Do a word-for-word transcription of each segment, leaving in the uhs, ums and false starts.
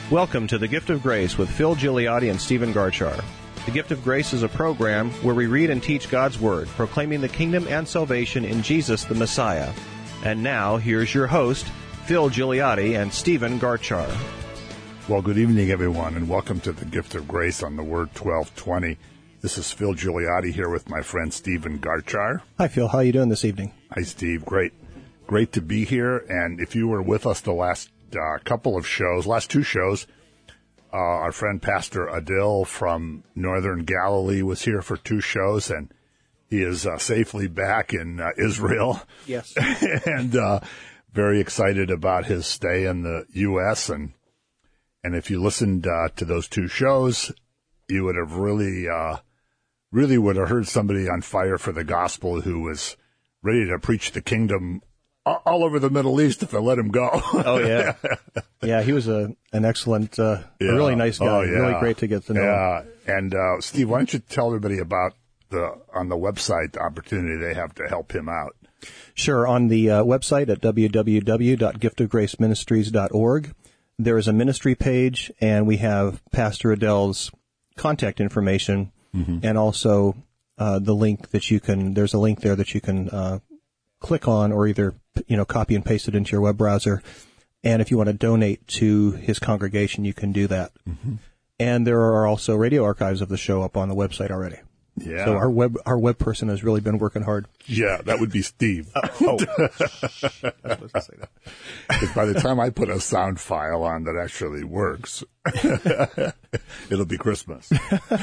Welcome to The Gift of Grace with Phil Gigliotti and Stephen Garchar. The Gift of Grace is a program where we read and teach God's Word, proclaiming the kingdom and salvation in Jesus the Messiah. And now, here's your host, Phil Gigliotti and Stephen Garchar. Well, good evening, everyone, and welcome to The Gift of Grace on the Word twelve twenty. This is Phil Gigliotti here with my friend Stephen Garchar. Hi, Phil. How are you doing this evening? Hi, Steve. Great. Great to be here. And if you were with us the last uh, couple of shows, last two shows, uh, our friend Pastor Adil from Northern Galilee was here for two shows, and he is uh, safely back in uh, Israel. Yes. and uh, very excited about his stay in the U S And and if you listened uh, to those two shows, you would have really, uh, really would have heard somebody on fire for the gospel who was ready to preach the kingdom all over the Middle East if I let him go. Oh, yeah. Yeah, he was a an excellent, uh, yeah. a really nice guy. Oh, yeah. Really great to get to know yeah. him. And, uh, Steve, why don't you tell everybody about the, on the website, the opportunity they have to help him out? Sure. On the uh, website at w w w dot gift of grace ministries dot org, there is a ministry page, and we have Pastor Adele's contact information, mm-hmm. and also uh, the link that you can, there's a link there that you can uh, click on, or either, you know, copy and paste it into your web browser. And if you want to donate to his congregation, you can do that. Mm-hmm. And there are also radio archives of the show up on the website already. Yeah. So our web our web person has really been working hard. Yeah, that would be Steve. uh, oh, I was supposed to say that. Because by the time I put a sound file on that actually works, it'll be Christmas.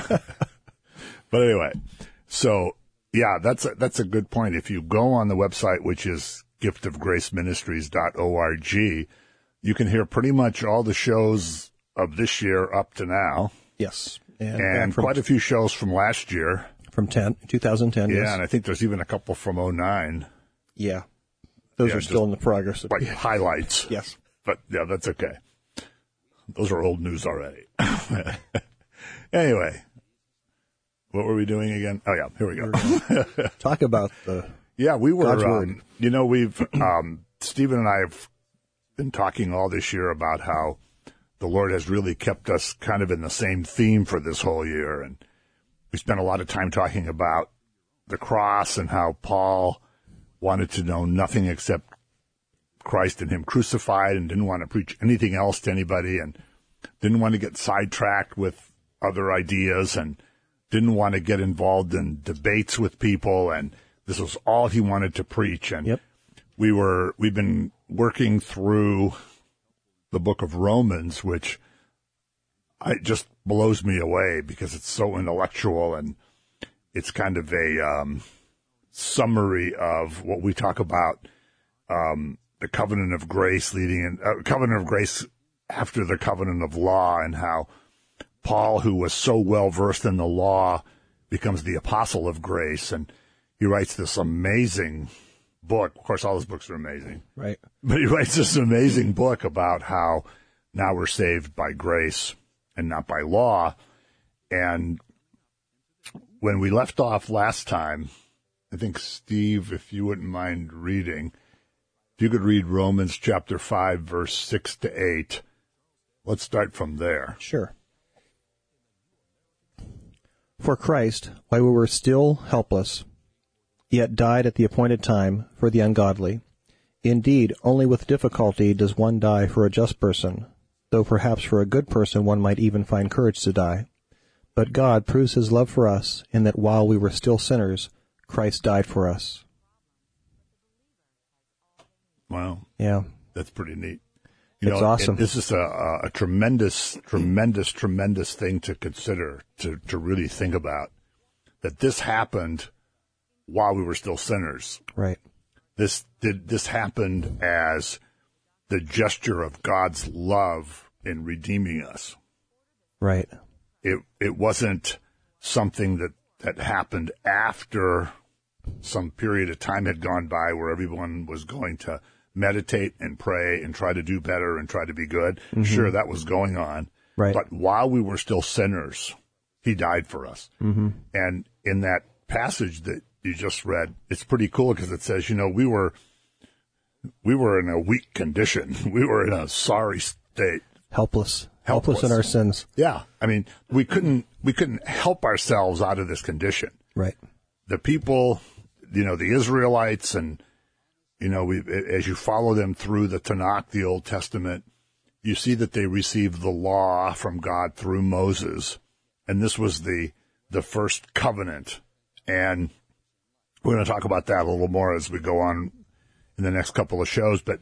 But anyway, so yeah, that's a, that's a good point. If you go on the website, which is gift of grace ministries dot org, you can hear pretty much all the shows of this year up to now. Yes. And, and quite t- a few shows from last year. From ten, twenty ten, yeah, yes. And I think there's even a couple from oh nine. Yeah. Those yeah, are still in the progress. Like highlights. Yes. But, yeah, that's okay. Those are old news already. Anyway, what were we doing again? Oh, yeah, here we go. Talk about the Yeah, we were, God's um, Word. You know, we've, um, Stephen and I have been talking all this year about how the Lord has really kept us kind of in the same theme for this whole year. And we spent a lot of time talking about the cross and how Paul wanted to know nothing except Christ and him crucified, and didn't want to preach anything else to anybody, and didn't want to get sidetracked with other ideas, and didn't want to get involved in debates with people. And this was all he wanted to preach. And yep. we were, we've been working through the book of Romans, which I, just blows me away because it's so intellectual, and it's kind of a um, summary of what we talk about, um, the covenant of grace leading in, uh, covenant of grace after the covenant of law, and how Paul, who was so well versed in the law, becomes the apostle of grace. And he writes this amazing book. Of course, all his books are amazing. Right. But he writes this amazing book about how now we're saved by grace and not by law. And when we left off last time, I think, Steve, if you wouldn't mind reading, if you could read Romans chapter five, verse six to eight, let's start from there. Sure. For Christ, while we were still helpless, yet died at the appointed time for the ungodly. Indeed, only with difficulty does one die for a just person, though perhaps for a good person one might even find courage to die. But God proves his love for us in that while we were still sinners, Christ died for us. Wow. Yeah. That's pretty neat. You It's know, awesome. This is a, a tremendous, tremendous, tremendous thing to consider, to, to really think about, that this happened while we were still sinners. Right. This did, this happened as the gesture of God's love in redeeming us. Right. It, it wasn't something that, that happened after some period of time had gone by where everyone was going to meditate and pray and try to do better and try to be good. Mm-hmm. Sure, that was going on. Right. But while we were still sinners, he died for us. Mm-hmm. And in that passage that you just read, it's pretty cool because it says, you know, we were, we were in a weak condition. We were in a sorry state, Helpless. Helpless. Helpless in our sins. Yeah. I mean, we couldn't, we couldn't help ourselves out of this condition. Right. The people, you know, the Israelites, and, you know, we, as you follow them through the Tanakh, the Old Testament, you see that they received the law from God through Moses. And this was the, the first covenant. And we're going to talk about that a little more as we go on in the next couple of shows. But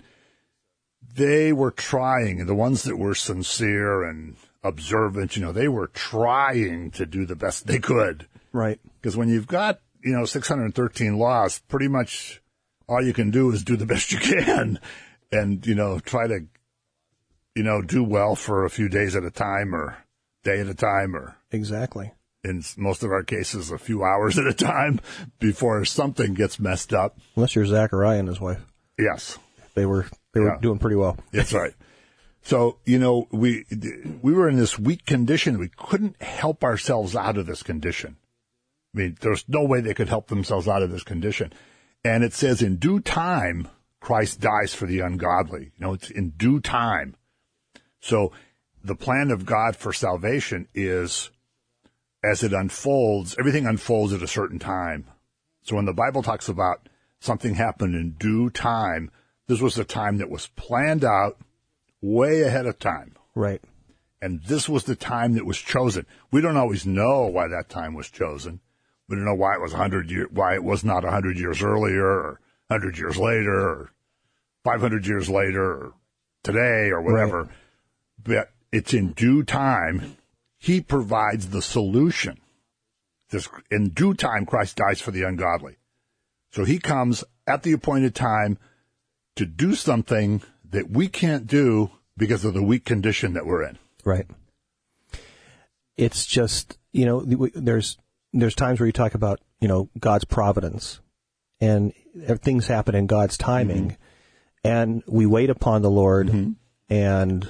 they were trying, the ones that were sincere and observant, you know, they were trying to do the best they could. Right. Because when you've got, you know, six hundred thirteen laws, pretty much all you can do is do the best you can and, you know, try to, you know, do well for a few days at a time or day at a time, or exactly. In most of our cases, a few hours at a time before something gets messed up. Unless you're Zachariah and his wife. Yes. They were, they were Yeah. doing pretty well. That's right. So, you know, we, we were in this weak condition. We couldn't help ourselves out of this condition. I mean, there's no way they could help themselves out of this condition. And it says in due time, Christ dies for the ungodly. You know, it's in due time. So the plan of God for salvation is, as it unfolds, everything unfolds at a certain time. So when the Bible talks about something happened in due time, this was a time that was planned out way ahead of time. Right. And this was the time that was chosen. We don't always know why that time was chosen. We don't know why it was a hundred years, why it was not a hundred years earlier, or a hundred years later, or five hundred years later, or today, or whatever. Right. But it's in due time. He provides the solution. This, in due time, Christ dies for the ungodly. So he comes at the appointed time to do something that we can't do because of the weak condition that we're in. Right. It's just, you know, there's, there's times where you talk about, you know, God's providence, and things happen in God's timing, mm-hmm. and we wait upon the Lord, mm-hmm. and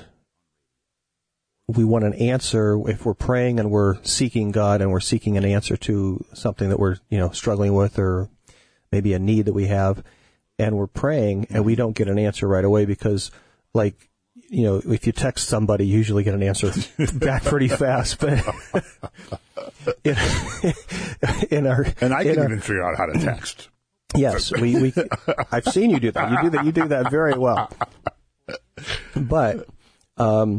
we want an answer. If we're praying and we're seeking God and we're seeking an answer to something that we're, you know, struggling with, or maybe a need that we have, and we're praying and we don't get an answer right away because, like, you know, if you text somebody, you usually get an answer back pretty fast. But in, in our and I can our, even figure out how to text. Yes, we, we I've seen you do that. You do that. You do that very well. But um,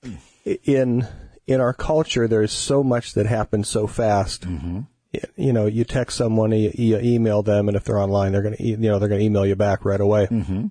in in our culture, there's so much that happens so fast. Mm-hmm. You know, you text someone, you, you email them, and if they're online, they're going to, you know, they're going to email you back right away. Mm-hmm.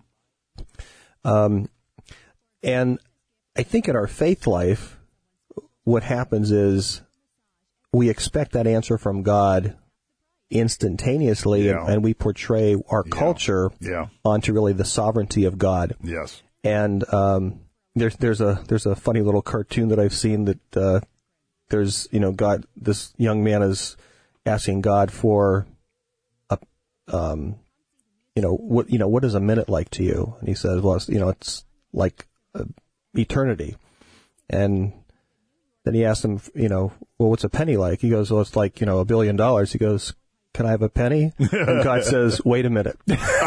Um, and I think in our faith life, what happens is we expect that answer from God instantaneously, yeah. and, and we portray our yeah. culture yeah. onto really the sovereignty of God. Yes. And um, there's there's a there's a funny little cartoon that I've seen that uh, there's you know God this young man is asking God for a um you know what you know what is a minute like to you, and he says, well, it's, you know it's like uh, eternity. And then he asks him, you know, well, what's a penny like? He goes, well, it's like, you know, a billion dollars. He goes, can I have a penny? And God says, wait a minute.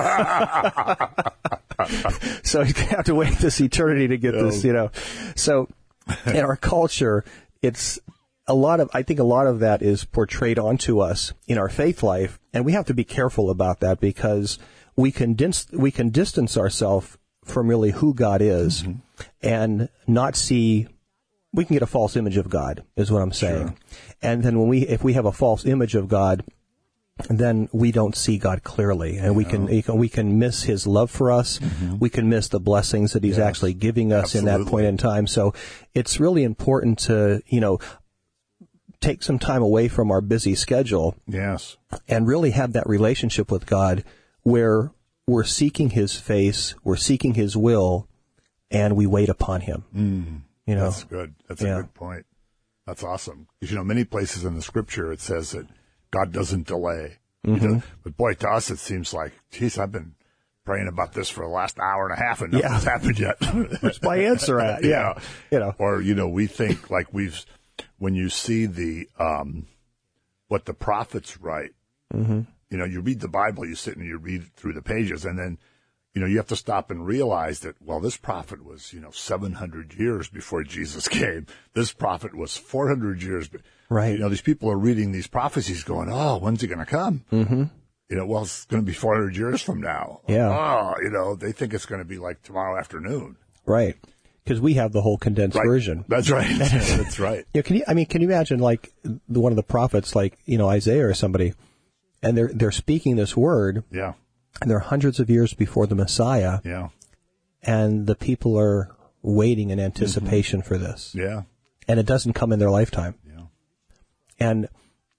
So you have to wait this eternity to get oh. this, you know. So in our culture, it's a lot of, I think a lot of that is portrayed onto us in our faith life. And we have to be careful about that because we can, dis- we can distance ourselves from really who God is, mm-hmm. and not see, we can get a false image of God, is what I'm saying. Sure. And then when we, if we have a false image of God, then we don't see God clearly, and yeah. we can, we can miss His love for us. Mm-hmm. We can miss the blessings that He's yes. actually giving us Absolutely. In that point in time. So it's really important to, you know, take some time away from our busy schedule. Yes. And really have that relationship with God where we're seeking His face, we're seeking His will, and we wait upon Him. Mm, you know, that's good. That's yeah. a good point. That's awesome. Because, you know, many places in the Scripture it says that God doesn't delay. Mm-hmm. Does, but boy, to us it seems like, geez, I've been praying about this for the last hour and a half and nothing's yeah. happened yet. Where's my answer at? Yeah. yeah. You know. Or, you know, we think like we've, when you see the, um, what the prophets write, mm-hmm. you know, you read the Bible, you sit and you read through the pages, and then you know, you have to stop and realize that, well, this prophet was, you know, seven hundred years before Jesus came. This prophet was four hundred years. Right. You know, these people are reading these prophecies going, oh, when's he going to come? Mm-hmm. You know, well, it's going to be four hundred years from now. Yeah. Oh, you know, they think it's going to be like tomorrow afternoon. Right. Because we have the whole condensed Right. version. That's right. That's right. Yeah, can you? I mean, can you imagine like the, one of the prophets, like you know Isaiah or somebody, and they're they're speaking this word, Yeah. and they're hundreds of years before the Messiah, Yeah. and the people are waiting in anticipation for this, Yeah. and it doesn't come in their lifetime. Yeah. And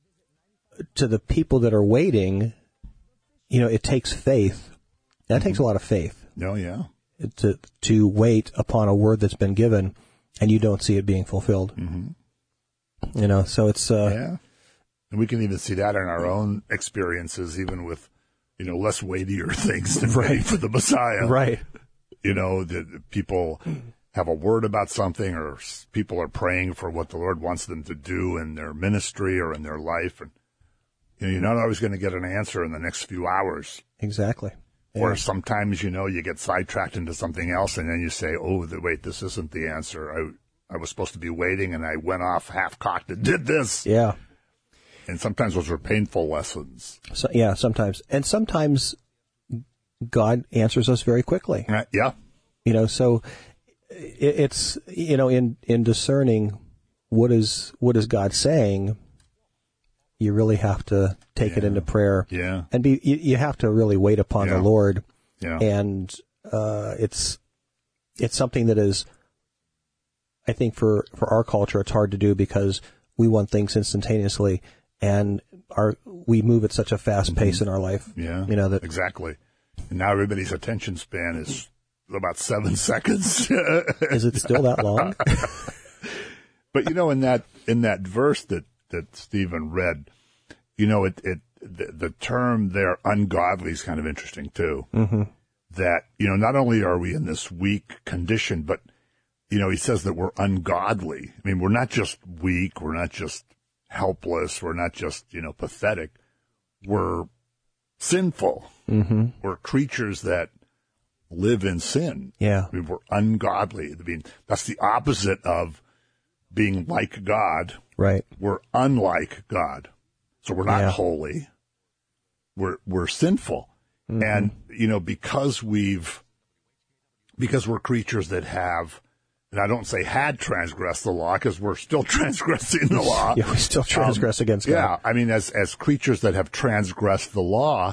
to the people that are waiting, you know, it takes faith. That takes a lot of faith Oh, yeah. to to wait upon a word that's been given, and you don't see it being fulfilled. Mm-hmm. You know, so it's uh, Yeah. And we can even see that in our own experiences, even with, you know, less weightier things than Right. waiting for the Messiah. right. You know, that people have a word about something, or s- people are praying for what the Lord wants them to do in their ministry or in their life. And, you know, you're not always going to get an answer in the next few hours. Exactly. Or Yeah. sometimes, you know, you get sidetracked into something else, and then you say, oh, the, wait, this isn't the answer. I, I was supposed to be waiting, and I went off half-cocked and did this. Yeah. And sometimes those are painful lessons. So, yeah, sometimes. And sometimes God answers us very quickly. Uh, yeah. You know, so it, it's, you know, in, in discerning what is, what is God saying, you really have to take it Yeah. into prayer. Yeah. And be, you, you have to really wait upon Yeah. the Lord. Yeah. And, uh, it's, it's something that is, I think for, for our culture, it's hard to do because we want things instantaneously, and our, we move at such a fast pace in our life. Yeah. You know, that, Exactly. And now everybody's attention span is about seven seconds. is it still that long? But, you know, in that, in that verse that, that Stephen read, you know, it, it, the, the term there, ungodly, is kind of interesting too. Mm-hmm. That, you know, not only are we in this weak condition, but, you know, he says that we're ungodly. I mean, we're not just weak. We're not just helpless. We're not just, you know, pathetic. We're sinful. Mm-hmm. We're creatures that live in sin. Yeah. I mean, we're ungodly. I mean, that's the opposite of being like God. Right. We're unlike God. So we're not Yeah. holy. We're, we're sinful. Mm-hmm. And, you know, because we've, because we're creatures that have, and I don't say had transgressed the law, because we're still transgressing the law. Yeah, we still transgress Um, against God. Yeah. I mean, as, as creatures that have transgressed the law,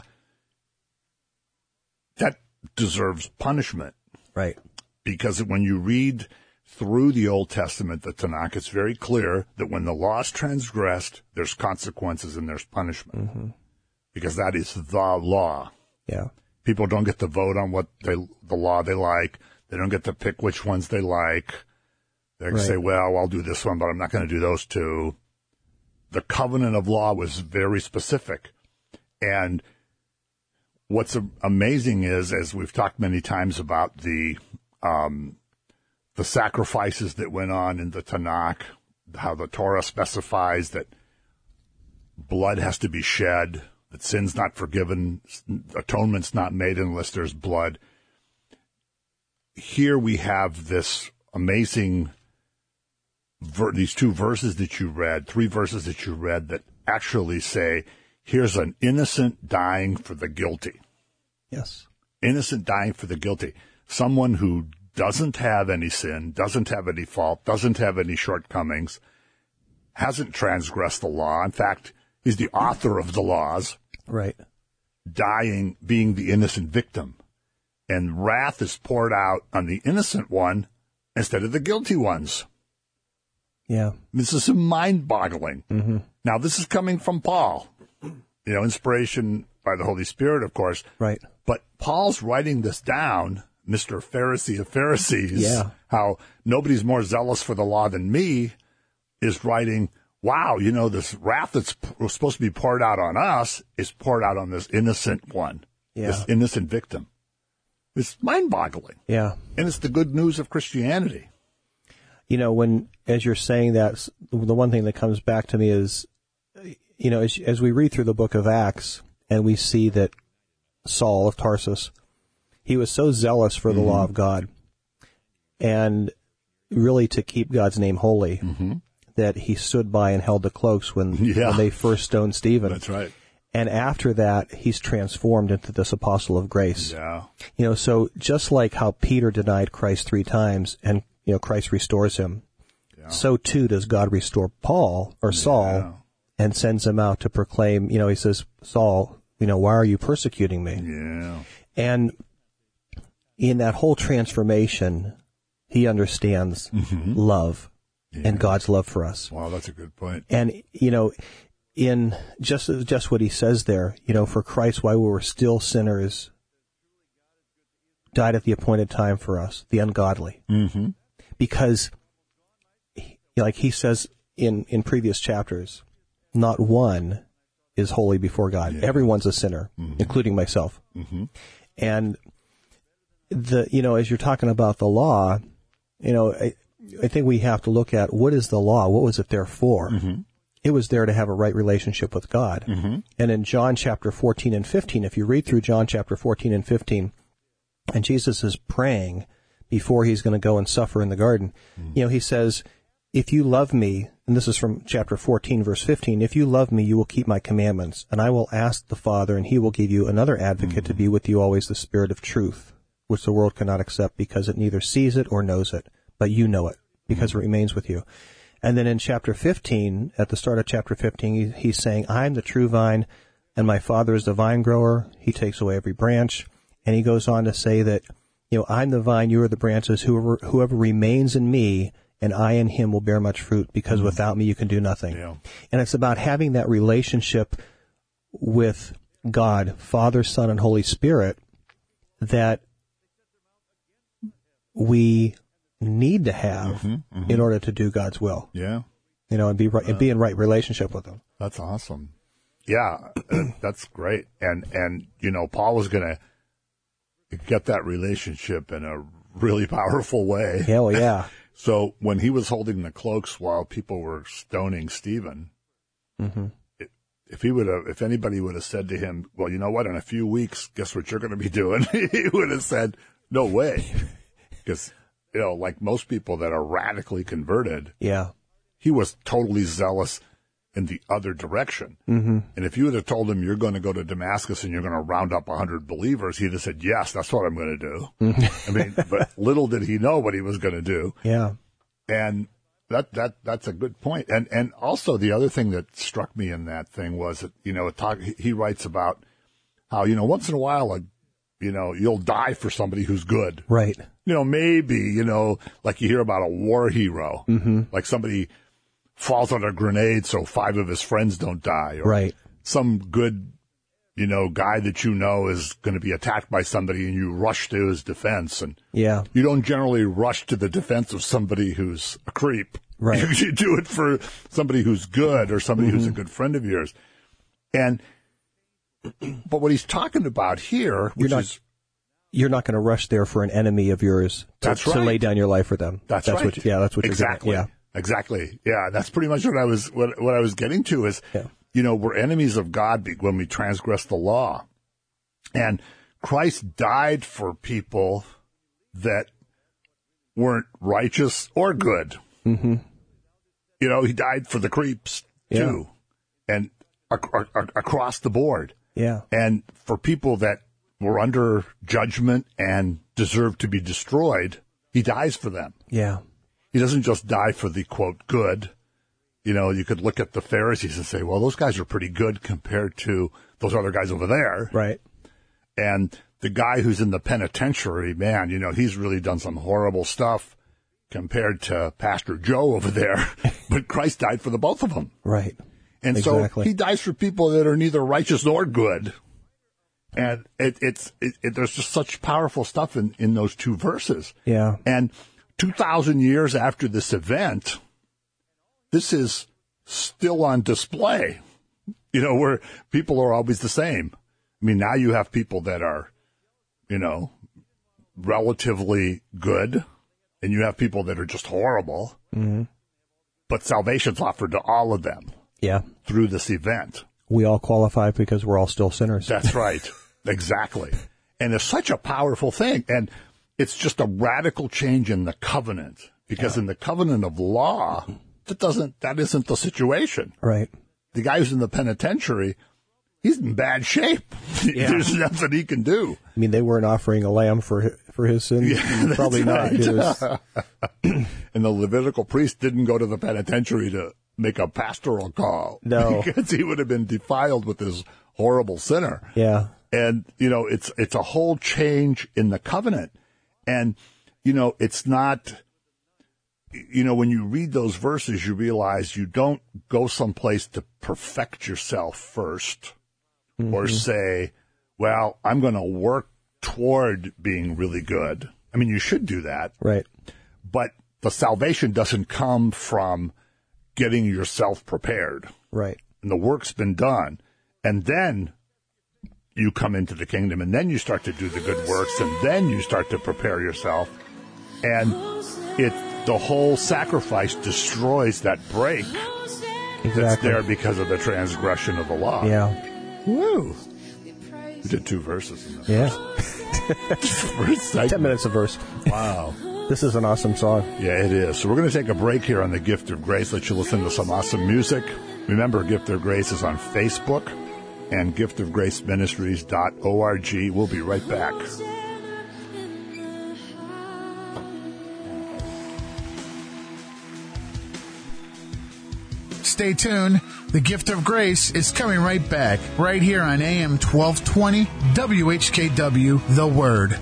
that deserves punishment. Right. Because when you read through the Old Testament, the Tanakh, it's very clear that when the law is transgressed, there's consequences and there's punishment. Mm-hmm. Because that is the law. Yeah. People don't get to vote on what they, the law they like. They don't get to pick which ones they like. They can Right. say, well, I'll do this one, but I'm not going to do those two. The covenant of law was very specific. And what's amazing is, as we've talked many times about the, um, the sacrifices that went on in the Tanakh, how the Torah specifies that blood has to be shed, that sin's not forgiven, atonement's not made unless there's blood. Here we have this amazing, ver- these two verses that you read, three verses that you read that actually say, here's an innocent dying for the guilty. Yes. Innocent dying for the guilty. Someone who doesn't have any sin, doesn't have any fault, doesn't have any shortcomings, hasn't transgressed the law. In fact, he's the author of the laws. Right. Dying, being the innocent victim. And wrath is poured out on the innocent one instead of the guilty ones. Yeah. This is mind-boggling. Mm-hmm. Now, this is coming from Paul. You know, inspiration by the Holy Spirit, of course. Right. But Paul's writing this down, Mister Pharisee of Pharisees, Yeah. how nobody's more zealous for the law than me, is writing, wow, you know, this wrath that's p- supposed to be poured out on us is poured out on this innocent one, Yeah. this innocent victim. It's mind-boggling. Yeah. And it's the good news of Christianity. You know, when, as you're saying that, s- the one thing that comes back to me is, you know, as, as we read through the book of Acts and we see that Saul of Tarsus He was so zealous for the mm-hmm. law of God and really to keep God's name holy mm-hmm. that he stood by and held the cloaks when, yeah. when they first stoned Stephen. That's right. And after that, he's transformed into this apostle of grace. Yeah. You know, so just like how Peter denied Christ three times and, you know, Christ restores him, yeah. so too does God restore Paul or Saul yeah. and sends him out to proclaim, you know, he says, Saul, you know, why are you persecuting me? Yeah. And in that whole transformation, he understands mm-hmm. love yeah. and God's love for us. Wow, that's a good point. And, you know, in just just what he says there, you know, for Christ, while we were still sinners, died at the appointed time for us, the ungodly. Mm-hmm. Because, like he says in, in previous chapters, not one is holy before God. Yeah. Everyone's a sinner, mm-hmm. including myself. Mm-hmm. And the you know, as you're talking about the law, you know, I, I think we have to look at what is the law? What was it there for? Mm-hmm. It was there to have a right relationship with God. Mm-hmm. And in John chapter fourteen and fifteen, if you read through John chapter fourteen and fifteen, and Jesus is praying before he's going to go and suffer in the garden, mm-hmm. you know, he says, if you love me, and this is from chapter fourteen, verse fifteen, if you love me, you will keep my commandments, and I will ask the Father, and he will give you another advocate mm-hmm. to be with you always, the Spirit of truth, which the world cannot accept because it neither sees it or knows it, but you know it because mm-hmm. it remains with you. And then in chapter fifteen, at the start of chapter fifteen, he, he's saying, I'm the true vine, and my Father is the vine grower. He takes away every branch. And he goes on to say that, you know, I'm the vine, you are the branches. Whoever, whoever remains in me, and I in him will bear much fruit, because mm-hmm. without me you can do nothing. Yeah. And it's about having that relationship with God, Father, Son, and Holy Spirit, that we need to have mm-hmm, mm-hmm. in order to do God's will. Yeah. You know, and be right, uh, and be in right relationship with him. That's awesome. Yeah, that's great. And, and, you know, Paul was going to get that relationship in a really powerful way. Hell yeah. So when he was holding the cloaks while people were stoning Stephen, mm-hmm. it, if he would have, if anybody would have said to him, well, you know what, in a few weeks, guess what you're going to be doing? He would have said, no way. Because, you know, like most people that are radically converted, yeah, he was totally zealous in the other direction. Mm-hmm. And if you would have told him you're going to go to Damascus and you're going to round up a hundred believers, he'd have said, yes, that's what I'm going to do. Mm-hmm. I mean, but little did he know what he was going to do. Yeah. And that, that, that's a good point. And, and also the other thing that struck me in that thing was that, you know, it talk, he writes about how, you know, once in a while, a, you know, you'll die for somebody who's good. Right. You know, maybe, you know, like you hear about a war hero, mm-hmm. like somebody falls on a grenade so five of his friends don't die. Or right. some good, you know, guy that you know is going to be attacked by somebody and you rush to his defense. And yeah. you don't generally rush to the defense of somebody who's a creep. Right. You, you do it for somebody who's good or somebody mm-hmm. who's a good friend of yours. And, but what he's talking about here, which not, is, you're not going to rush there for an enemy of yours to, that's right. to lay down your life for them. That's, that's right. What, yeah, that's what exactly. you're doing. Yeah. Exactly. Yeah. That's pretty much what I was, what, what I was getting to is, yeah. you know, we're enemies of God when we transgress the law. And Christ died for people that weren't righteous or good. Mm-hmm. You know, he died for the creeps too. Yeah. And ac- ac- across the board. Yeah. And for people that were under judgment and deserve to be destroyed, he dies for them. Yeah. He doesn't just die for the, quote, good. You know, you could look at the Pharisees and say, well, those guys are pretty good compared to those other guys over there. Right. And the guy who's in the penitentiary, man, you know, he's really done some horrible stuff compared to Pastor Joe over there. But Christ died for the both of them. Right. And exactly. so he dies for people that are neither righteous nor good. And it, it's, it, it, there's just such powerful stuff in, in those two verses. Yeah. And two thousand years after this event, this is still on display, you know, where people are always the same. I mean, now you have people that are, you know, relatively good, and you have people that are just horrible. Mm-hmm. But salvation's offered to all of them. Yeah. Through this event. We all qualify because we're all still sinners. That's right. Exactly. And it's such a powerful thing. And it's just a radical change in the covenant, because yeah. in the covenant of law, that doesn't, that isn't the situation. Right. The guy who's in the penitentiary, he's in bad shape. Yeah. There's nothing he can do. I mean, they weren't offering a lamb for his, for his sins. Yeah, Probably right. not. It was... And the Levitical priest didn't go to the penitentiary to make a pastoral call. No. Because he would have been defiled with this horrible sinner. Yeah. And, you know, it's, it's a whole change in the covenant. And, you know, it's not, you know, when you read those verses, you realize you don't go someplace to perfect yourself first, mm-hmm. or say, well, I'm going to work toward being really good. I mean, you should do that. Right. But the salvation doesn't come from getting yourself prepared. Right. And the work's been done. And then you come into the kingdom, and then you start to do the good works, and then you start to prepare yourself. And it, the whole sacrifice destroys that break exactly. that's there because of the transgression of the law. Yeah. Woo. We did two verses in that. Yeah. Ten minutes a verse. Wow. This is an awesome song. Yeah, it is. So we're going to take a break here on the Gift of Grace. Let you listen to some awesome music. Remember, Gift of Grace is on Facebook and gift of grace ministries dot org. We'll be right back. Stay tuned. The Gift of Grace is coming right back, right here on A M twelve twenty W H K W, The Word.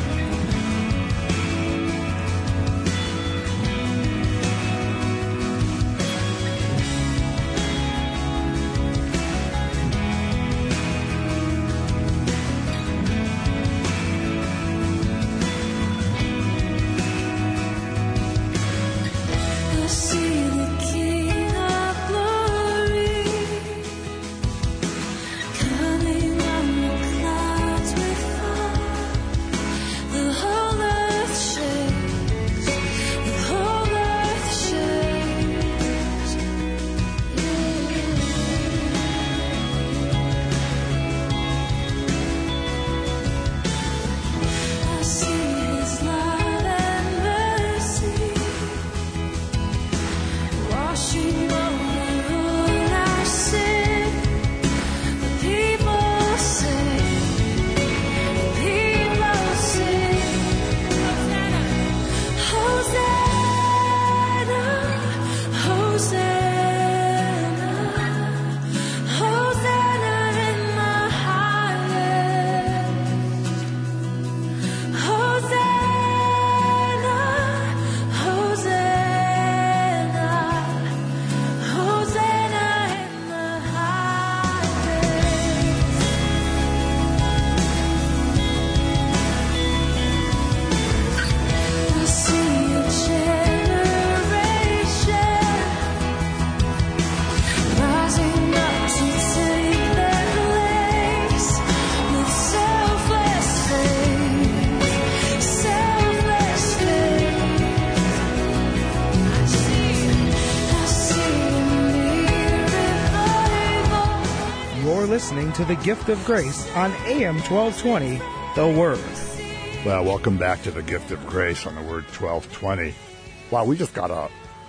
Listening to the Gift of Grace on A M twelve twenty, The Word. Well, welcome back to the Gift of Grace on the Word twelve twenty. Wow, we just got a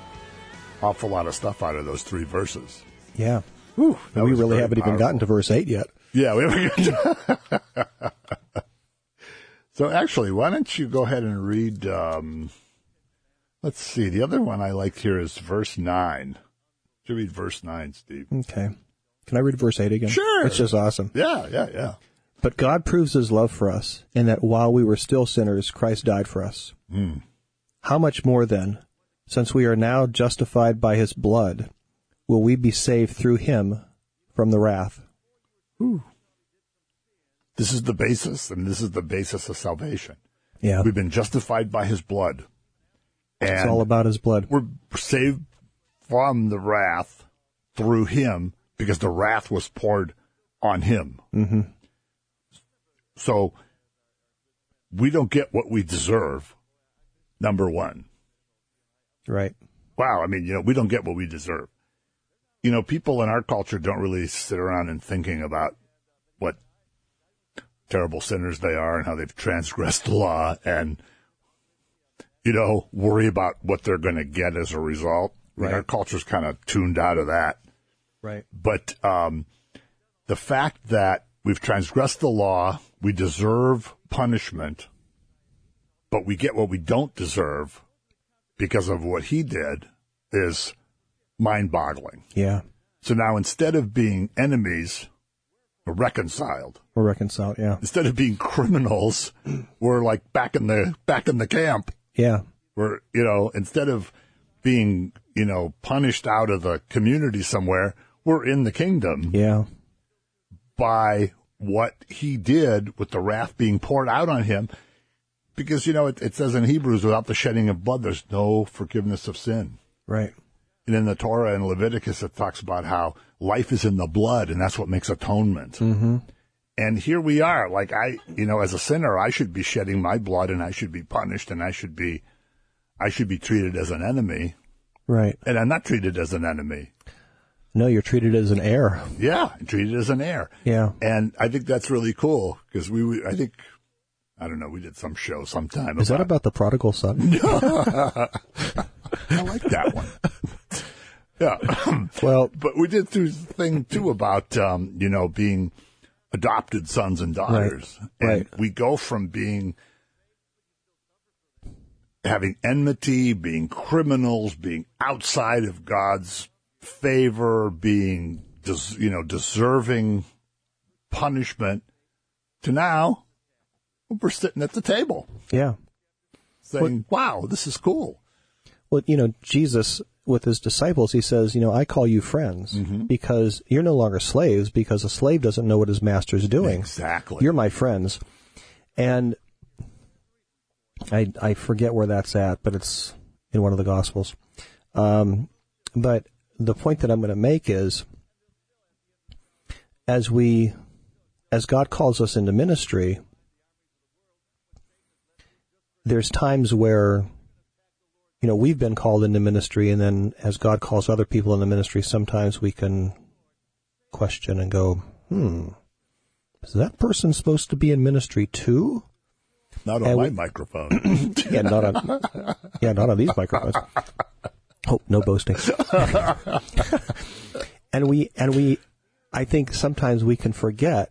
awful lot of stuff out of those three verses. Yeah. Whew, we really haven't powerful. even gotten to verse eight yet. Yeah, we haven't. So actually, why don't you go ahead and read, um, let's see, the other one I liked here is verse nine. You read verse nine, Steve. Okay. Can I read verse eight again? Sure. It's just awesome. Yeah, yeah, yeah. But God proves his love for us, in that while we were still sinners, Christ died for us. Mm. How much more then, since we are now justified by his blood, will we be saved through him from the wrath? Ooh. This is the basis, and this is the basis of salvation. Yeah. We've been justified by his blood. And it's all about his blood. We're saved from the wrath through him, because the wrath was poured on him. Mm-hmm. So we don't get what we deserve, number one. Right. Wow, I mean, you know, we don't get what we deserve. You know, people in our culture don't really sit around and thinking about what terrible sinners they are and how they've transgressed the law and, you know, worry about what they're going to get as a result. Right. Our culture's kind of tuned out of that. Right. But um, the fact that we've transgressed the law, we deserve punishment, but we get what we don't deserve because of what he did is mind-boggling. Yeah. So now instead of being enemies, we're reconciled. We're reconciled, yeah. Instead of being criminals, we're like back in the back in the camp. Yeah. We're, you know, instead of being, you know, punished out of the community somewhere, we're in the kingdom. Yeah. By what he did with the wrath being poured out on him. Because, you know, it, it says in Hebrews, without the shedding of blood, there's no forgiveness of sin. Right. And in the Torah and Leviticus, it talks about how life is in the blood, and that's what makes atonement. Mm-hmm. And here we are. Like, I, you know, as a sinner, I should be shedding my blood, and I should be punished, and I should be, I should be treated as an enemy. Right. And I'm not treated as an enemy. No, you're treated as an heir. Yeah, treated as an heir. Yeah. And I think that's really cool, because we, I think, I don't know, we did some show sometime. Is that about the prodigal son? I like that one. Yeah. Well, but we did do the thing too about, um, you know, being adopted sons and daughters. Right. And Right. we go from being, having enmity, being criminals, being outside of God's favor, being, des- you know, deserving punishment, to now we're sitting at the table yeah. saying, wow, this is cool. Well, you know, Jesus, with his disciples, he says, you know, I call you friends Mm-hmm. because you're no longer slaves, because a slave doesn't know what his master's doing. Exactly. You're my friends. And I I forget where that's at, but it's in one of the Gospels. Um, but the point that I'm going to make is, as we, as God calls us into ministry, there's times where, you know, we've been called into ministry, and then as God calls other people into ministry, sometimes we can question and go, hmm, is that person supposed to be in ministry too? Not on and my we, microphone. yeah, not on, yeah, not on these microphones. Oh, no boasting. and we, and we, I think sometimes we can forget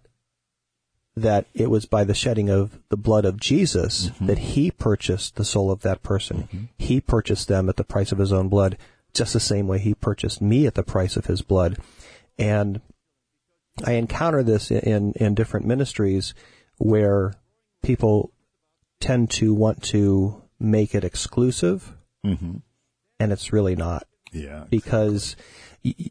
that it was by the shedding of the blood of Jesus mm-hmm. that he purchased the soul of that person. Mm-hmm. He purchased them at the price of his own blood, just the same way he purchased me at the price of his blood. And I encounter this in, in different ministries where people tend to want to make it exclusive, mm-hmm. and it's really not. Yeah. Because it,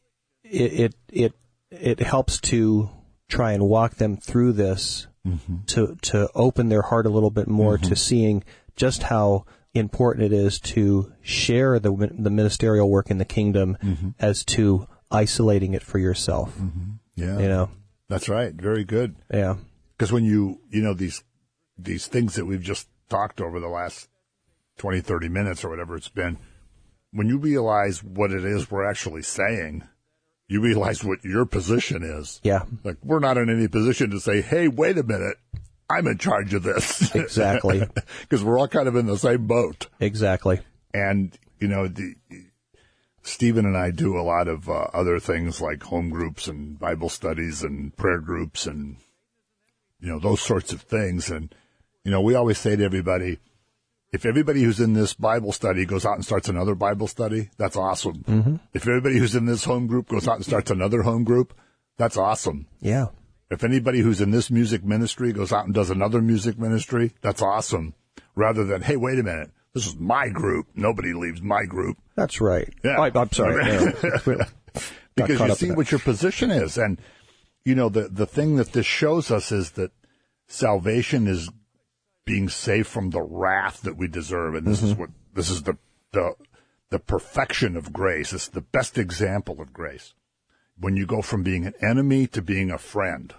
it, it, it helps to try and walk them through this mm-hmm. to to open their heart a little bit more mm-hmm. to seeing just how important it is to share the the ministerial work in the kingdom mm-hmm. as to isolating it for yourself. Mm-hmm. Yeah, you know, that's right. Very good. Yeah, because when you you know these these things that we've just talked over the last twenty, thirty minutes or whatever it's been, when you realize what it is we're actually saying, you realize what your position is. Yeah. Like, we're not in any position to say, hey, wait a minute, I'm in charge of this. Exactly. Because we're all kind of in the same boat. Exactly. And, you know, the, Stephen and I do a lot of uh, other things like home groups and Bible studies and prayer groups and, you know, those sorts of things. And, you know, we always say to everybody, if everybody who's in this Bible study goes out and starts another Bible study, that's awesome. Mm-hmm. If everybody who's in this home group goes out and starts another home group, that's awesome. Yeah. If anybody who's in this music ministry goes out and does another music ministry, that's awesome. Rather than, hey, wait a minute, this is my group. Nobody leaves my group. That's right. Yeah. I, I'm sorry. Yeah. Because you see what your position is. And, you know, the, the thing that this shows us is that salvation is being saved from the wrath that we deserve. And this mm-hmm. is what, this is the, the, the perfection of grace. It's the best example of grace. When you go from being an enemy to being a friend,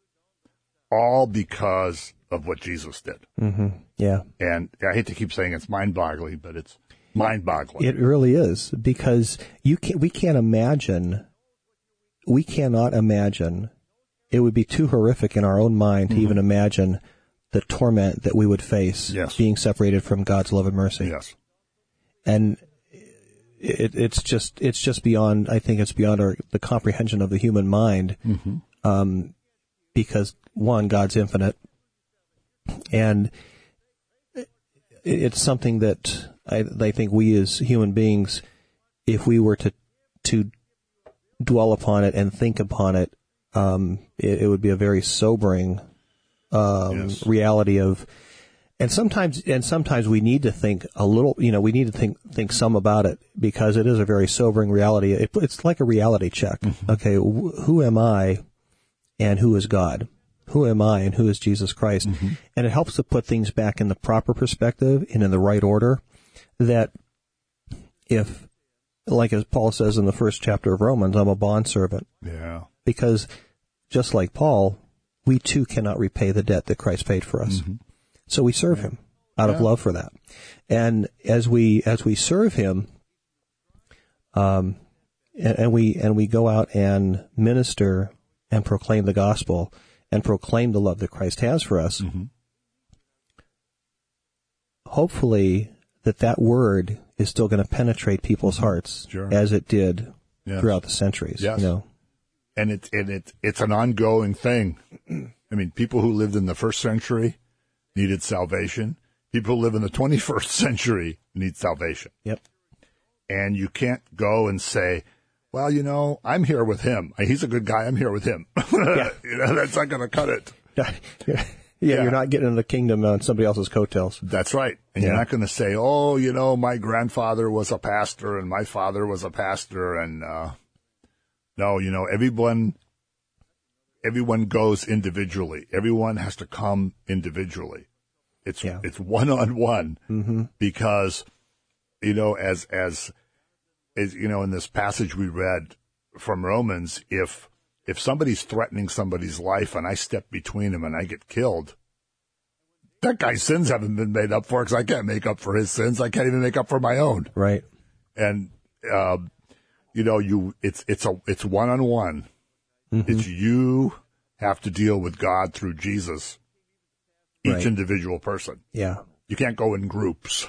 all because of what Jesus did. Mm-hmm. Yeah. And I hate to keep saying it's mind-boggling, but it's mind-boggling. It really is, because you can we can't imagine, we cannot imagine it would be too horrific in our own mind to Mm-hmm. even imagine the torment that we would face Yes. being separated from God's love and mercy. Yes. And it, it's just it's just beyond, I think it's beyond our, the comprehension of the human mind, Mm-hmm. um, because, one, God's infinite, and it, it's something that I, I think we as human beings, if we were to to dwell upon it and think upon it, um, it, it would be a very sobering um, Yes. reality of. And sometimes, and sometimes we need to think a little. You know, we need to think think some about it because it is a very sobering reality. It, it's like a reality check. Mm-hmm. Okay, wh- who am I, and who is God? Who am I, and who is Jesus Christ? Mm-hmm. And it helps to put things back in the proper perspective and in the right order. That if, like as Paul says in the first chapter of Romans, I'm a bondservant. Yeah. Because just like Paul, we too cannot repay the debt that Christ paid for us. Mm-hmm. So we serve him out of Yeah. love for that. And as we as we serve him, um, and, and we and we go out and minister and proclaim the gospel and proclaim the love that Christ has for us, Mm-hmm. hopefully that that word is still going to penetrate people's hearts Sure. as it did Yes. throughout the centuries. Yes. You know, And it and it it's an ongoing thing. I mean, people who lived in the first century needed salvation. People who live in the twenty-first century need salvation. yep, And you can't go and say, well, you know, I'm here with him. He's a good guy. I'm here with him. You know, that's not going to cut it. yeah, Yeah. You're not getting in the kingdom on somebody else's coattails. That's right. And you're Yeah. not going to say, oh, you know, my grandfather was a pastor and my father was a pastor. And, uh, no, you know, everyone, everyone goes individually. Everyone has to come individually. It's, Yeah. it's one on one Mm-hmm. because, you know, as, as, as, you know, in this passage we read from Romans, if, if somebody's threatening somebody's life and I step between them and I get killed, that guy's sins haven't been made up for because I can't make up for his sins. I can't even make up for my own. Right. And, uh, you know, you, it's, it's a, it's one on one. It's you have to deal with God through Jesus, each Right. individual person. Yeah. You can't go in groups.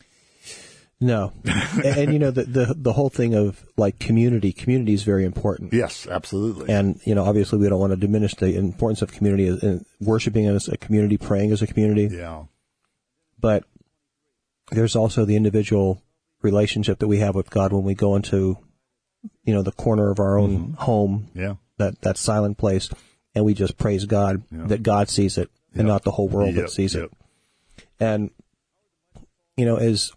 No. and, and, you know, the, the, the whole thing of like community, community is very important. Yes, absolutely. And, you know, obviously we don't want to diminish the importance of community as, in worshiping as a community, praying as a community. yeah. But there's also the individual relationship that we have with God when we go into, you know, the corner of our own home, Yeah. that, that silent place, and we just praise God Yeah. that God sees it and Yep. not the whole world Yep, that sees yep. it. And, you know, as,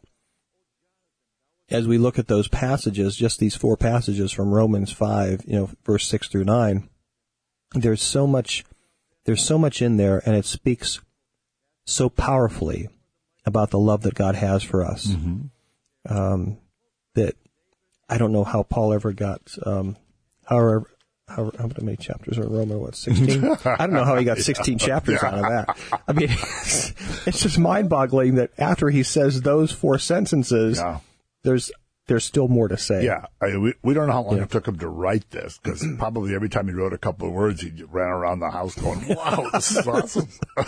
as we look at those passages, just these four passages from Romans five, you know, verse six through nine, there's so much, there's so much in there, and it speaks so powerfully about the love that God has for us. Mm-hmm. Um, that I don't know how Paul ever got, um, however, how, how many chapters are in Romans? What, sixteen? I don't know how he got sixteen chapters out of that. I mean, it's, it's just mind-boggling that after he says those four sentences, Yeah. there's there's still more to say. Yeah. I, we, we don't know how long Yeah. it took him to write this because probably every time he wrote a couple of words, he ran around the house going, wow, this is awesome.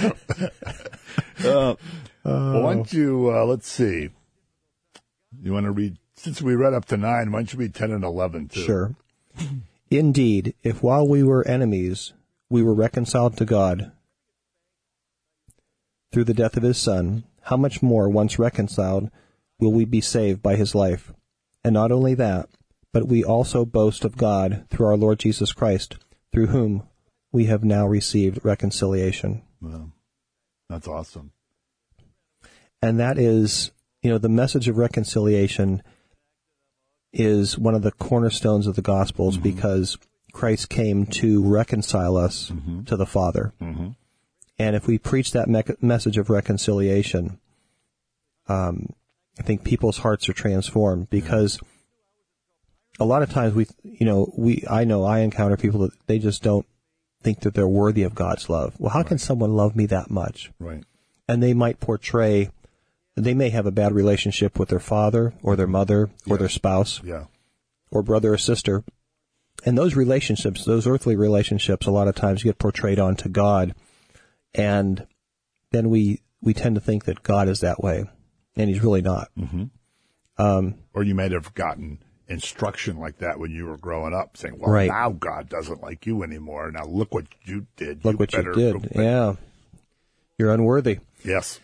uh, well, why don't you, uh, let's see. You want to read, since we read up to nine, why don't you read ten and eleven too? Sure. Indeed, if while we were enemies, we were reconciled to God through the death of his Son, how much more, once reconciled, will we be saved by his life? And not only that, but we also boast of God through our Lord Jesus Christ, through whom we have now received reconciliation. Well, that's awesome. And that is, you know, the message of reconciliation is one of the cornerstones of the Gospels Mm-hmm. because Christ came to reconcile us Mm-hmm. to the Father. Mm-hmm. And if we preach that me- message of reconciliation, um, I think people's hearts are transformed because a lot of times we, you know, we, I know I encounter people that they just don't think that they're worthy of God's love. Well, how Right. can someone love me that much? Right. And they might portray, they may have a bad relationship with their father or their mother or Yeah. their spouse Yeah. or brother or sister. and those relationships, those earthly relationships, a lot of times get portrayed onto God, and then we we tend to think that God is that way, and He's really not. Mm-hmm. Um, or you might have gotten instruction like that when you were growing up, saying, "Well, right. now God doesn't like you anymore. Now look what you did. Look you what better, you did. Yeah, you're unworthy." Yes.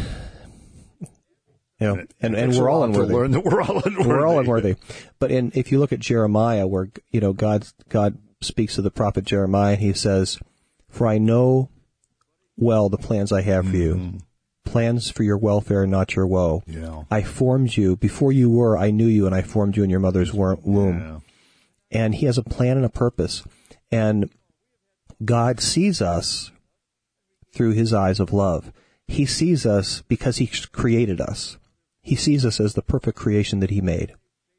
You know, and, and, and, and we're all unworthy. To learn that we're all unworthy. We're all unworthy. But in, if you look at Jeremiah, where, you know, God, God speaks to the prophet Jeremiah, and he says, "For I know well the plans I have for mm-hmm. you, plans for your welfare, not your woe. Yeah. I formed you. Before you were, I knew you, and I formed you in your mother's womb." Yeah. And he has a plan and a purpose. And God sees us through his eyes of love. He sees us because he created us. He sees us as the perfect creation that he made.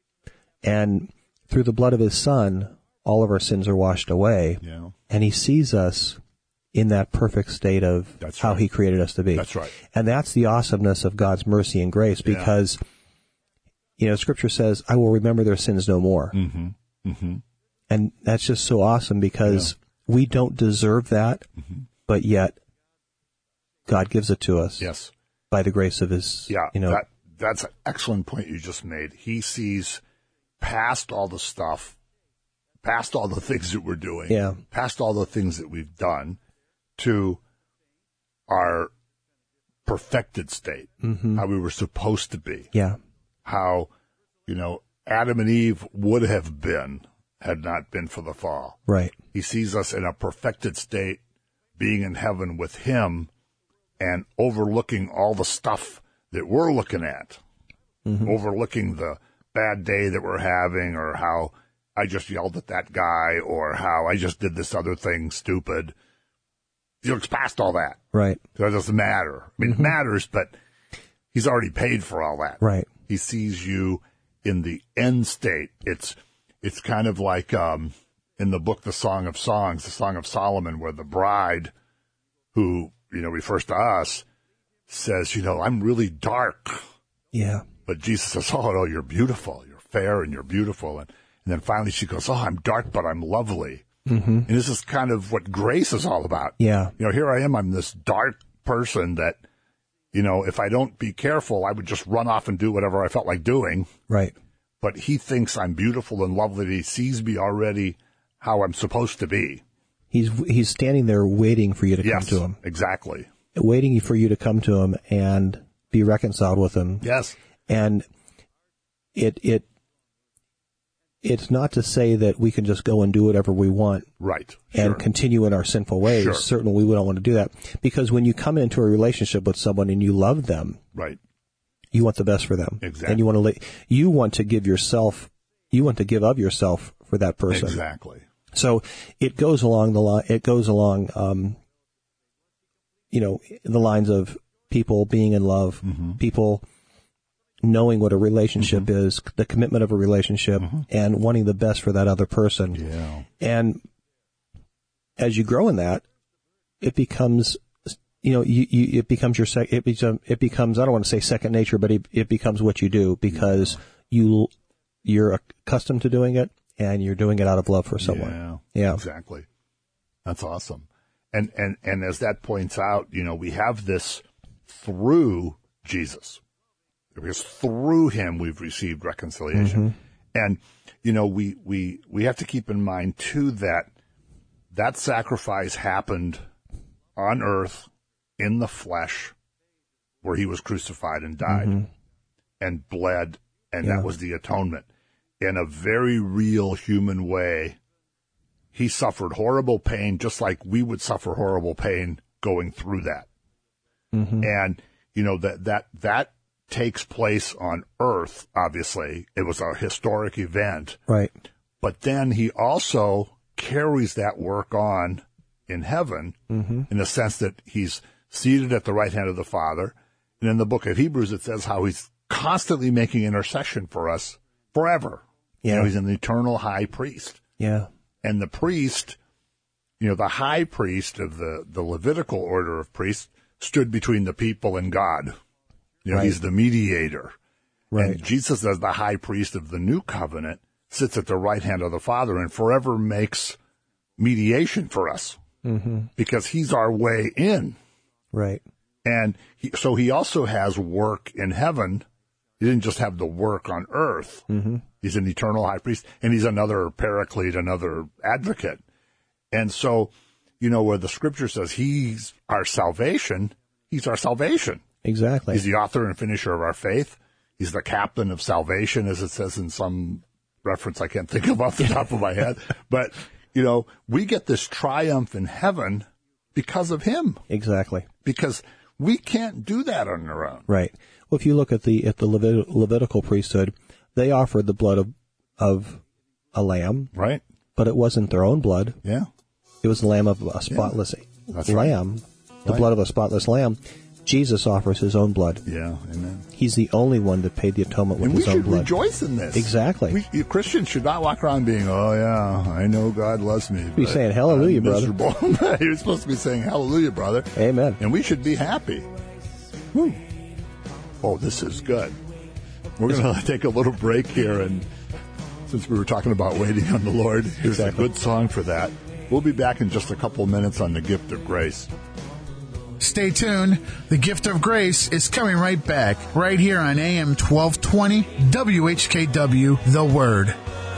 And through the blood of his son, all of our sins are washed away. Yeah. And he sees us in that perfect state of that's how right. he created us to be. That's right. And that's the awesomeness of God's mercy and grace, because, yeah. you know, Scripture says, "I will remember their sins no more." Mm-hmm. Mm-hmm. And that's just so awesome, because yeah. we don't deserve that, mm-hmm. but yet God gives it to us. Yes. By the grace of his, yeah, you know. That, that's an excellent point you just made. He sees past all the stuff, past all the things that we're doing, yeah. past all the things that we've done, to our perfected state, mm-hmm. how we were supposed to be. Yeah. How, you know, Adam and Eve would have been had not been for the fall. Right. He sees us in a perfected state, being in heaven with him, and overlooking all the stuff that we're looking at, mm-hmm. overlooking the bad day that we're having, or how I just yelled at that guy, or how I just did this other thing stupid. He looks past all that. Right. That doesn't matter. I mean, mm-hmm. it matters, but he's already paid for all that. Right. He sees you in the end state. It's it's kind of like um, in the book, The Song of Songs, the Song of Solomon, where the bride, who, you know, refers to us, says, you know, "I'm really dark." Yeah. But Jesus says, "Oh, no, you're beautiful. You're fair and you're beautiful." And, and then finally she goes, "Oh, I'm dark, but I'm lovely." Mm-hmm. And this is kind of what grace is all about. Yeah. You know, here I am. I'm this dark person that, you know, if I don't be careful, I would just run off and do whatever I felt like doing. Right. But he thinks I'm beautiful and lovely. He sees me already how I'm supposed to be. He's he's standing there waiting for you to yes, come to him. Exactly. Waiting for you to come to him and be reconciled with him. Yes. And it it it's not to say that we can just go and do whatever we want. Right. And sure. continue in our sinful ways. Sure. Certainly we don't want to do that. Because when you come into a relationship with someone and you love them, right, you want the best for them. Exactly. And you want to la- you want to give yourself you want to give of yourself for that person. Exactly. So it goes along the line it goes along um you know, the lines of people being in love, mm-hmm. people knowing what a relationship mm-hmm. is, the commitment of a relationship, mm-hmm. and wanting the best for that other person. Yeah. And as you grow in that, it becomes, you know, you, you it becomes your sec, it becomes, it becomes, I don't want to say second nature, but it, it becomes what you do, because yeah. you, you're accustomed to doing it, and you're doing it out of love for someone. Yeah. Yeah. Exactly. That's awesome. And, and, and as that points out, you know, we have this through Jesus. Because through him we've received reconciliation. Mm-hmm. And, you know, we, we, we have to keep in mind, too, that that sacrifice happened on earth in the flesh, where he was crucified and died mm-hmm. and bled, and yeah. that was the atonement. In a very real human way, he suffered horrible pain, just like we would suffer horrible pain going through that. Mm-hmm. And, you know, that, that, that, takes place on earth, obviously. It was a historic event. Right. But then he also carries that work on in heaven, mm-hmm. in the sense that he's seated at the right hand of the Father. And in the book of Hebrews, it says how he's constantly making intercession for us forever. Yeah. You know, he's an eternal high priest. Yeah. And the priest, you know, the high priest of the, the Levitical order of priests stood between the people and God. You know, right. He's the mediator. Right. And Jesus, as the high priest of the new covenant, sits at the right hand of the Father and forever makes mediation for us Mm-hmm. because he's our way in. Right. And he, so he also has work in heaven. He didn't just have the work on earth. Mm-hmm. He's an eternal high priest, and he's another paraclete, another advocate. And so, you know, where the scripture says he's our salvation, he's our salvation. Exactly. He's the author and finisher of our faith. He's the captain of salvation, as it says in some reference I can't think of off the top of my head. But, you know, we get this triumph in heaven because of him. Exactly. Because we can't do that on our own. Right. Well, if you look at the at the Levit- Levitical priesthood, they offered the blood of of a lamb, Right? but it wasn't their own blood. Yeah. It was the lamb of a spotless That's right. lamb, the Right. blood of a spotless lamb. Jesus offers his own blood. Yeah. Amen. He's the only one that paid the atonement with And we his own should blood. rejoice in this. Exactly. We, you Christians should not walk around being, oh, yeah, I know God loves me. Be but saying, hallelujah, I'm brother. miserable." You're supposed to be saying, hallelujah, brother. Amen. And we should be happy. Whew. Oh, this is good. We're going to take a little break here. And since we were talking about waiting on the Lord, here's Exactly. a good song for that. We'll be back in just a couple of minutes on the gift of grace. Stay tuned. The Gift of Grace is coming right back, right here on A M twelve twenty W H K W, The Word.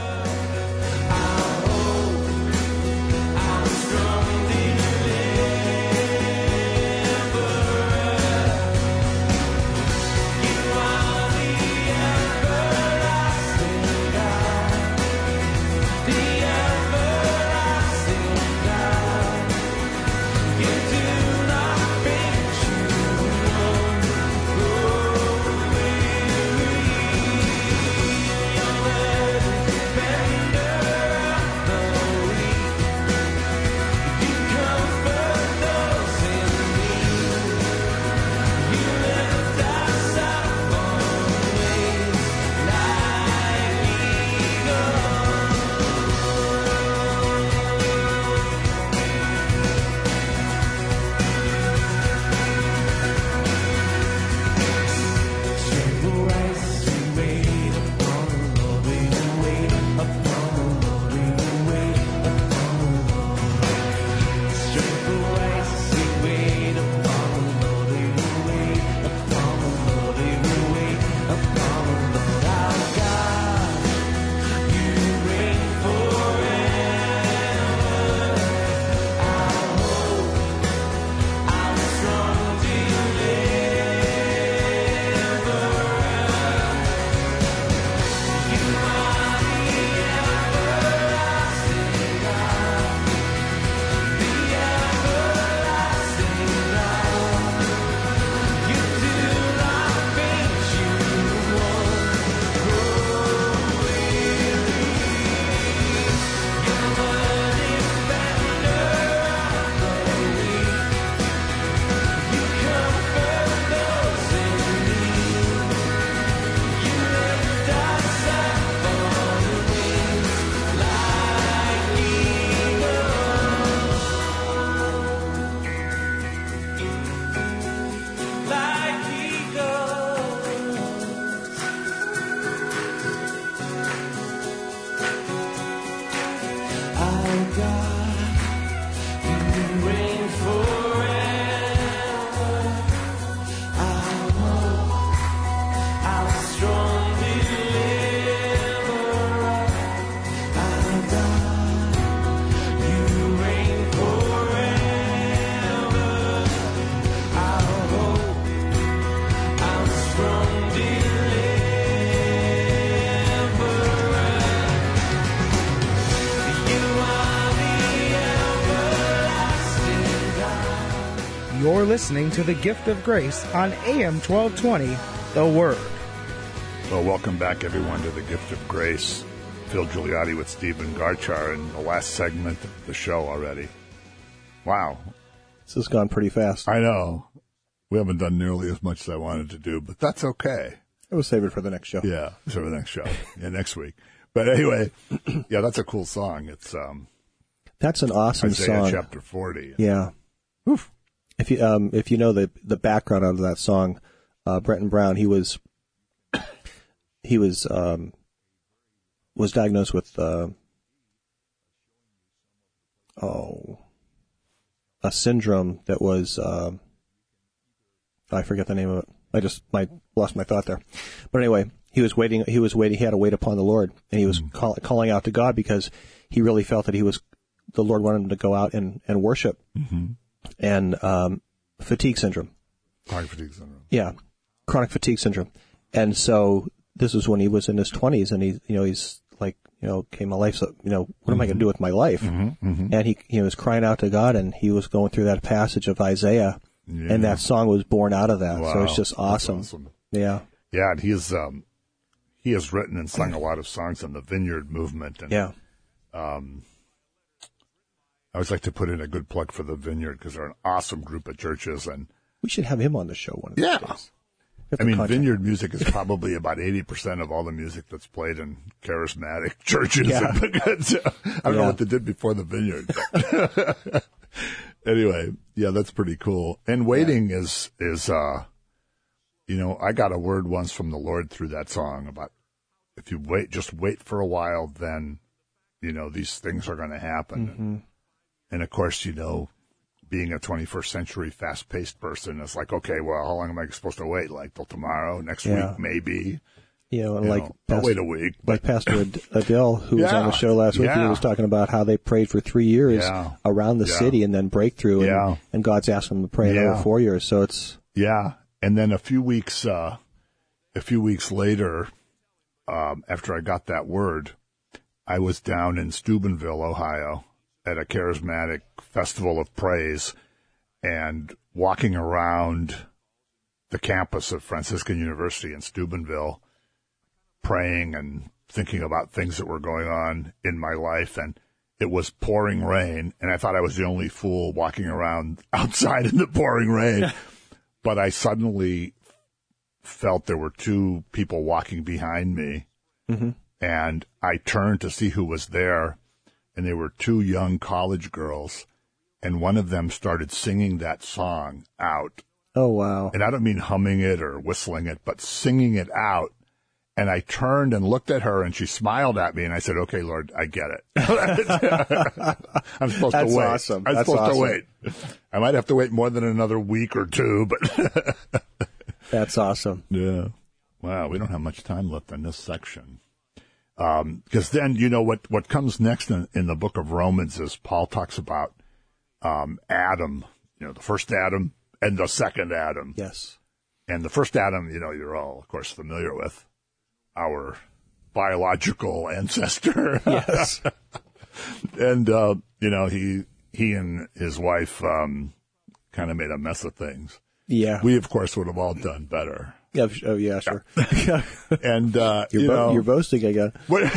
You're listening to The Gift of Grace on A M twelve twenty, The Word. Well, welcome back, everyone, to the Gift of Grace. Phil Gigliotti with Stephen Garchar in the last segment of the show already. Wow. This has gone pretty fast. I know. We haven't done nearly as much as I wanted to do, but that's okay. I will save it for the next show. Yeah, for the next show. Yeah, next week. But anyway, yeah, that's a cool song. It's um, That's an awesome Isaiah song. chapter forty. Yeah. Oof. If you um if you know the the background of that song, uh, Brenton Brown, he was he was um was diagnosed with, uh, oh, a syndrome that was, uh, I forget the name of it. I just my, lost my thought there. But anyway, he was waiting, he was waiting, he had to wait upon the Lord, and he was mm-hmm. call, calling out to God because he really felt that he was, the Lord wanted him to go out and, and worship. Mm-hmm. And, um, fatigue syndrome. Chronic fatigue syndrome. Yeah. Chronic fatigue syndrome. And so this was when he was in his twenties, and he, you know, he's like, you know, okay, my life's, you know, what mm-hmm. am I going to do with my life? Mm-hmm. Mm-hmm. And he, he was crying out to God, and he was going through that passage of Isaiah, yeah. and that song was born out of that. Wow. So it's just awesome. awesome. Yeah. Yeah. And he is, um, he has written and sung a lot of songs on the Vineyard movement. And, yeah. Um, I always like to put in a good plug for the Vineyard because they're an awesome group of churches, and we should have him on the show one of these yeah. days. I mean, content. Vineyard music is probably about eighty percent of all the music that's played in charismatic churches. Yeah. I don't yeah. know what they did before the Vineyard. Anyway, yeah, that's pretty cool. And waiting yeah. is, is, uh, you know, I got a word once from the Lord through that song about if you wait, just wait for a while, then, you know, these things are going to happen. Mm-hmm. And of course, you know, being a twenty-first century fast-paced person, it's like, okay, well, how long am I supposed to wait? Like till tomorrow, next yeah. week, maybe. You know, and you like know, Pastor, I'll wait a week. Like Pastor Ad- Adele, who yeah. was on the show last week, yeah. he was talking about how they prayed for three years yeah. around the yeah. city and then breakthrough, and, yeah. and God's asked them to pray yeah. another four years. So it's yeah. And then a few weeks, uh, a few weeks later, um, after I got that word, I was down in Steubenville, Ohio, at a charismatic festival of praise, and walking around the campus of Franciscan University in Steubenville, praying and thinking about things that were going on in my life. And it was pouring rain, and I thought I was the only fool walking around outside in the pouring rain. But I suddenly felt there were two people walking behind me, mm-hmm. and I turned to see who was there, and they were two young college girls, and one of them started singing that song out. Oh, wow. And I don't mean humming it or whistling it, but singing it out. And I turned and looked at her, and she smiled at me, and I said, okay, Lord, I get it. I'm supposed That's to wait. Awesome. I'm That's supposed awesome. to wait. I might have to wait more than another week or two, but That's awesome. Yeah. Wow, we don't have much time left in this section. Um, because then, you know, what, what comes next in, in the book of Romans is Paul talks about um, Adam, you know, the first Adam and the second Adam. Yes. And the first Adam, you know, you're all, of course, familiar with, our biological ancestor. Yes. And, uh, you know, he he and his wife um, kind of made a mess of things. Yeah. We, of course, would have all done better. Yeah, oh, yeah, sure. And, uh, you're, you bo- know. You're boasting again.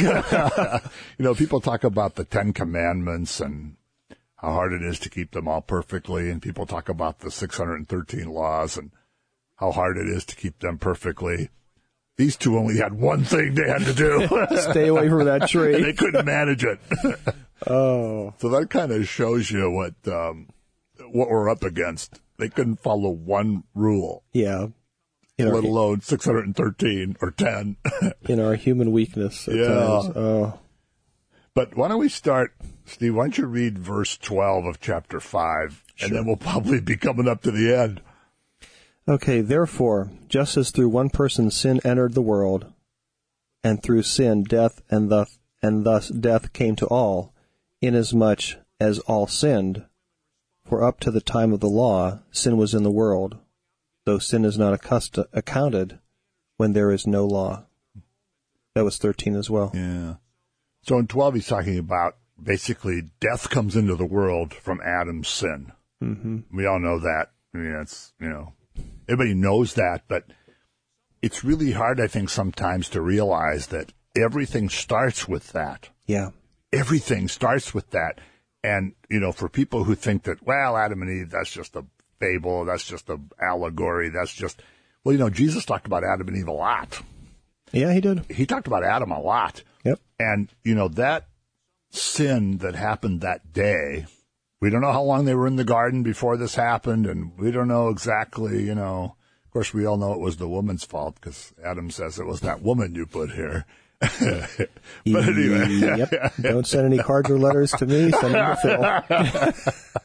You know, people talk about the Ten Commandments and how hard it is to keep them all perfectly. And people talk about the six hundred thirteen laws and how hard it is to keep them perfectly. These two only had one thing they had to do. Stay away from that tree. And they couldn't manage it. Oh. So that kind of shows you what, um, what we're up against. They couldn't follow one rule. Yeah. In let our, alone six hundred thirteen or ten. In our human weakness at yeah. times. Oh. But why don't we start, Steve, why don't you read verse twelve of chapter five, sure. And then we'll probably be coming up to the end. Okay, therefore, just as through one person sin entered the world, and through sin death, and thus, and thus death came to all, inasmuch as all sinned, for up to the time of the law sin was in the world, though sin is not accust- accounted when there is no law. That was thirteen as well. Yeah. So in twelve he's talking about basically death comes into the world from Adam's sin. Mm-hmm. We all know that. I mean, it's, you know, everybody knows that, but it's really hard, I think, sometimes to realize that everything starts with that. Yeah. Everything starts with that. And, you know, for people who think that, well, Adam and Eve, that's just a fable, that's just an allegory, that's just, well, you know, Jesus talked about Adam and Eve a lot. Yeah, he did. He talked about Adam a lot. Yep. And, you know, that sin that happened that day, we don't know how long they were in the garden before this happened, and we don't know exactly, you know. Of course, we all know it was the woman's fault because Adam says it was that woman you put here. But anyway. Yep. Don't send any cards or letters to me. Send them to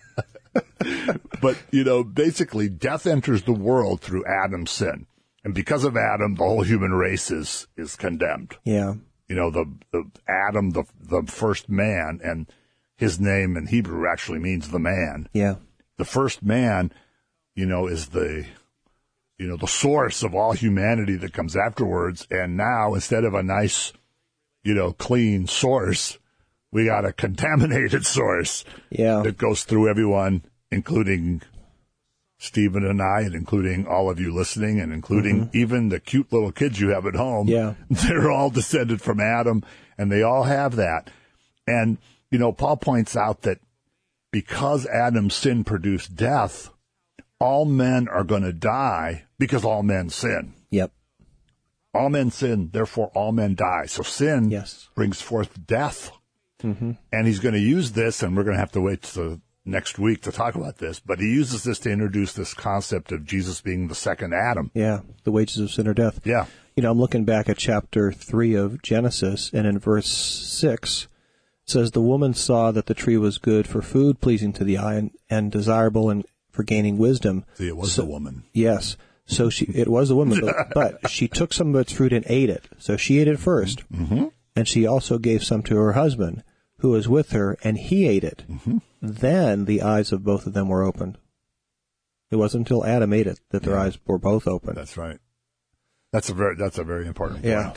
Phil. But, you know, basically death enters the world through Adam's sin. And because of Adam, the whole human race is, is condemned. Yeah. You know, the, the Adam, the, the first man, and his name in Hebrew actually means the man. Yeah. The first man, you know, is the, you know, the source of all humanity that comes afterwards. And now, instead of a nice, you know, clean source, we got a contaminated source. Yeah. That goes through everyone, including Stephen and I, and including all of you listening, and including mm-hmm. even the cute little kids you have at home. Yeah. They're all descended from Adam, and they all have that. And, you know, Paul points out that because Adam's sin produced death, all men are going to die because all men sin. Yep. All men sin, therefore all men die. So sin yes. brings forth death. Mm-hmm. And he's going to use this, and we're going to have to wait to next week to talk about this, but he uses this to introduce this concept of Jesus being the second Adam. Yeah, the wages of sin are death. Yeah. You know, I'm looking back at chapter three of Genesis, and in verse six, it says, the woman saw that the tree was good for food, pleasing to the eye, and, and desirable and for gaining wisdom. See, it was so, the woman. Yes. So she, it was the woman, but, but she took some of its fruit and ate it. So she ate it first, mm-hmm. and she also gave some to her husband, who was with her, and he ate it. Mm-hmm. Then the eyes of both of them were opened. It wasn't until Adam ate it that their yeah. eyes were both open. That's right. That's a very that's a very important point. Yeah.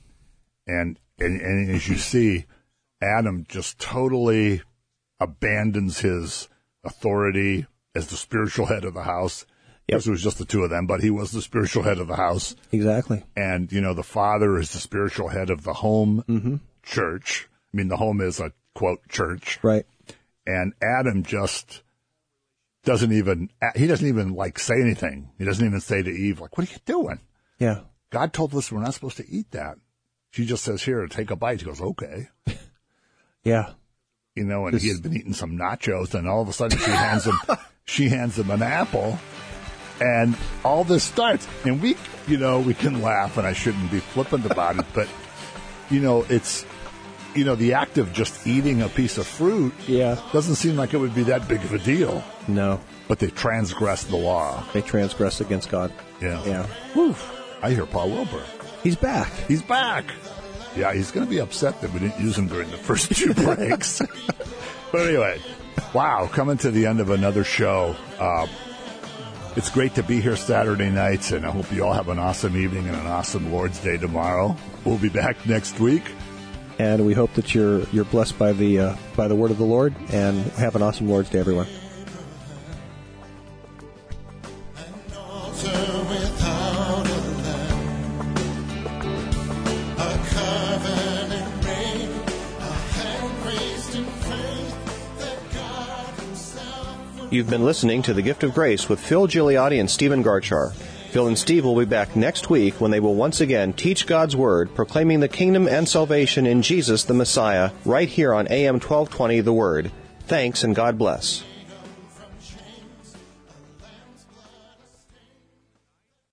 And, and and as you see, Adam just totally abandons his authority as the spiritual head of the house. Yes, it was just the two of them, but he was the spiritual head of the house. Exactly. And, you know, the father is the spiritual head of the home mm-hmm. church. I mean, the home is a, quote, church. Right. And Adam just doesn't even, he doesn't even, like, say anything. He doesn't even say to Eve, like, what are you doing? Yeah. God told us we're not supposed to eat that. She just says, here, take a bite. He goes, okay. Yeah. You know, and he had been eating some nachos, and all of a sudden she hands him, she hands him an apple, and all this starts. And we, you know, we can laugh, and I shouldn't be flippant about it, but, you know, it's, you know, the act of just eating a piece of fruit yeah. doesn't seem like it would be that big of a deal. No. But they transgress the law. They transgress against God. Yeah. Yeah. Whew. I hear Paul Wilbur. He's back. He's back. Yeah, he's going to be upset that we didn't use him during the first two breaks. But anyway, wow, coming to the end of another show. Uh, it's great to be here Saturday nights, and I hope you all have an awesome evening and an awesome Lord's Day tomorrow. We'll be back next week. And we hope that you're you're blessed by the uh, by the word of the Lord, and have an awesome Lord's Day, everyone. You've been listening to The Gift of Grace with Phil Gigliotti and Stephen Garchar. Phil and Steve will be back next week when they will once again teach God's Word, proclaiming the kingdom and salvation in Jesus the Messiah, right here on A M twelve twenty The Word. Thanks, and God bless.